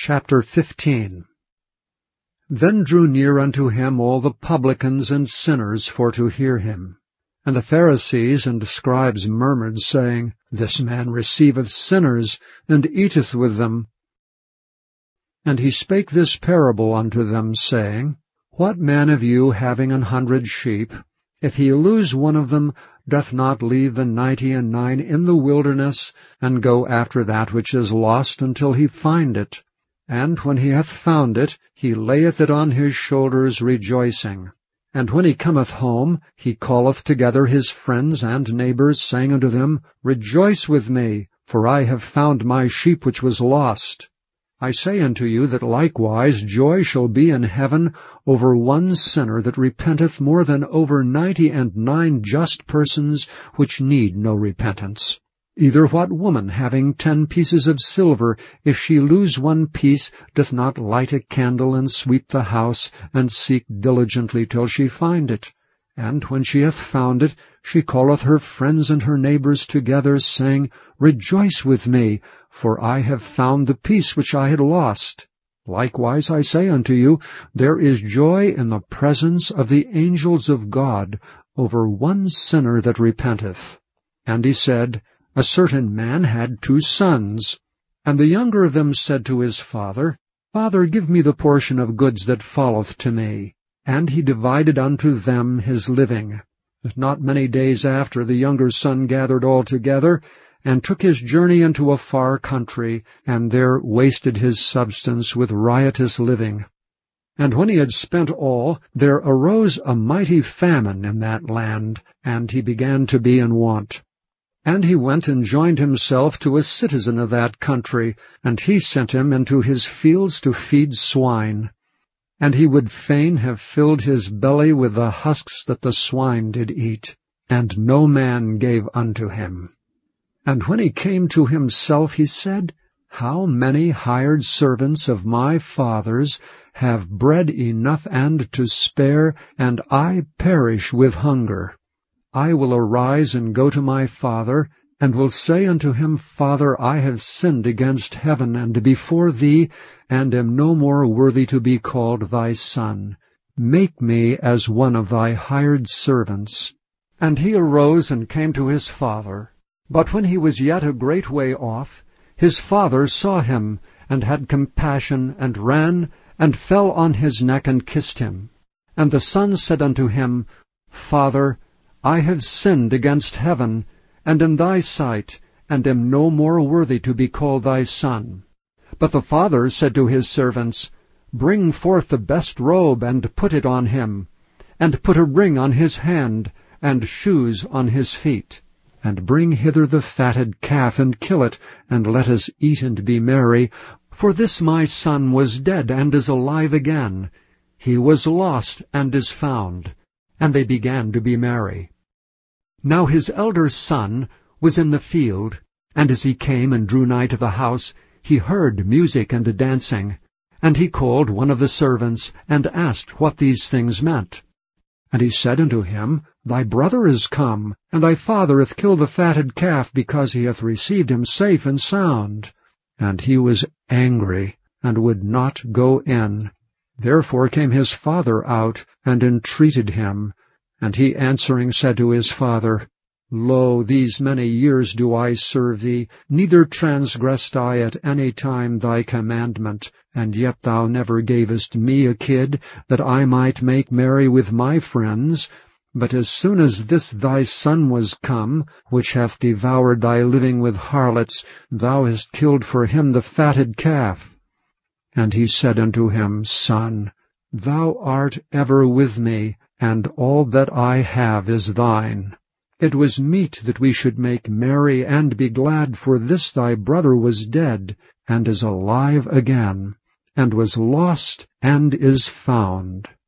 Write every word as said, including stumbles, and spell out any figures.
Chapter fifteen. Then drew near unto him all the publicans and sinners for to hear him. And the Pharisees and scribes murmured, saying, This man receiveth sinners, and eateth with them. And he spake this parable unto them, saying, What man of you, having an hundred sheep, if he lose one of them, doth not leave the ninety and nine in the wilderness, and go after that which is lost until he find it? And when he hath found it, he layeth it on his shoulders, rejoicing. And when he cometh home, he calleth together his friends and neighbors, saying unto them, Rejoice with me, for I have found my sheep which was lost. I say unto you that likewise joy shall be in heaven over one sinner that repenteth more than over ninety and nine just persons which need no repentance. Either what woman, having ten pieces of silver, if she lose one piece, doth not light a candle, and sweep the house, and seek diligently till she find it? And when she hath found it, she calleth her friends and her neighbors together, saying, Rejoice with me, for I have found the piece which I had lost. Likewise I say unto you, there is joy in the presence of the angels of God over one sinner that repenteth. And he said, A certain man had two sons. And the younger of them said to his father, Father, give me the portion of goods that falleth to me. And he divided unto them his living. Not many days after, the younger son gathered all together, and took his journey into a far country, and there wasted his substance with riotous living. And when he had spent all, there arose a mighty famine in that land, and he began to be in want. And he went and joined himself to a citizen of that country, and he sent him into his fields to feed swine. And he would fain have filled his belly with the husks that the swine did eat, and no man gave unto him. And when he came to himself, he said, How many hired servants of my father's have bread enough and to spare, and I perish with hunger? I will arise and go to my father, and will say unto him, Father, I have sinned against heaven and before thee, and am no more worthy to be called thy son. Make me as one of thy hired servants. And he arose and came to his father. But when he was yet a great way off, his father saw him, and had compassion, and ran, and fell on his neck, and kissed him. And the son said unto him, Father, I have sinned against heaven, and in thy sight, and am no more worthy to be called thy son. But the father said to his servants, Bring forth the best robe, and put it on him, and put a ring on his hand, and shoes on his feet. And bring hither the fatted calf, and kill it, and let us eat and be merry. For this my son was dead, and is alive again. He was lost, and is found. And they began to be merry. Now his elder son was in the field, and as he came and drew nigh to the house, he heard music and dancing. And he called one of the servants, and asked what these things meant. And he said unto him, Thy brother is come, and thy father hath killed the fatted calf, because he hath received him safe and sound. And he was angry, and would not go in. Therefore came his father out, and entreated him. And he answering said to his father, Lo, these many years do I serve thee, neither transgressed I at any time thy commandment, and yet thou never gavest me a kid, that I might make merry with my friends. But as soon as this thy son was come, which hath devoured thy living with harlots, thou hast killed for him the fatted calf. And he said unto him, Son, thou art ever with me, and all that I have is thine. It was meet that we should make merry and be glad, for this thy brother was dead, and is alive again, and was lost, and is found.